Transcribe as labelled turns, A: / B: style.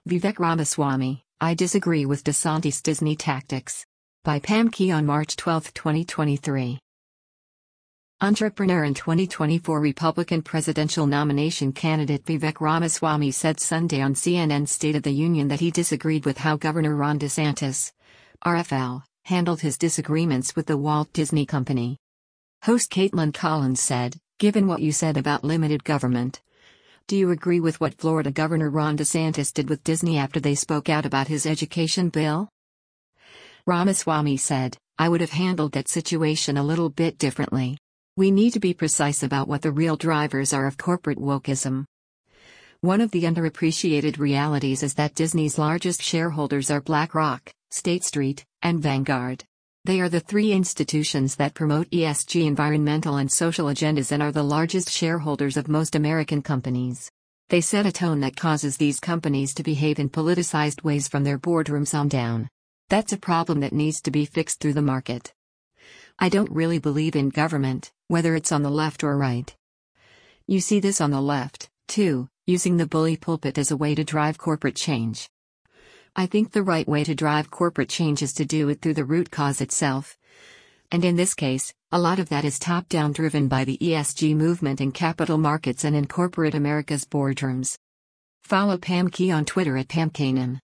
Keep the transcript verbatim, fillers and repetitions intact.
A: Vivek Ramaswamy, I disagree with DeSantis' Disney tactics. By Pam Key on March twelfth, twenty twenty-three. Entrepreneur and twenty twenty-four Republican presidential nomination candidate Vivek Ramaswamy said Sunday on C N N's State of the Union that he disagreed with how Governor Ron DeSantis, R F L, handled his disagreements with the Walt Disney Company. Host Caitlin Collins said, "Given what you said about limited government, do you agree with what Florida Governor Ron DeSantis did with Disney after they spoke out about his education bill?" Ramaswamy said, "I would have handled that situation a little bit differently. We need to be precise about what the real drivers are of corporate wokeism. One of the underappreciated realities is that Disney's largest shareholders are BlackRock, State Street, and Vanguard. They are the three institutions that promote E S G environmental and social agendas and are the largest shareholders of most American companies. They set a tone that causes these companies to behave in politicized ways from their boardrooms on down. That's a problem that needs to be fixed through the market. I don't really believe in government, whether it's on the left or right. You see this on the left, too, using the bully pulpit as a way to drive corporate change. I think the right way to drive corporate change is to do it through the root cause itself. And in this case, a lot of that is top-down driven by the E S G movement in capital markets and in corporate America's boardrooms." Follow Pam Key on Twitter at Pam Kanan.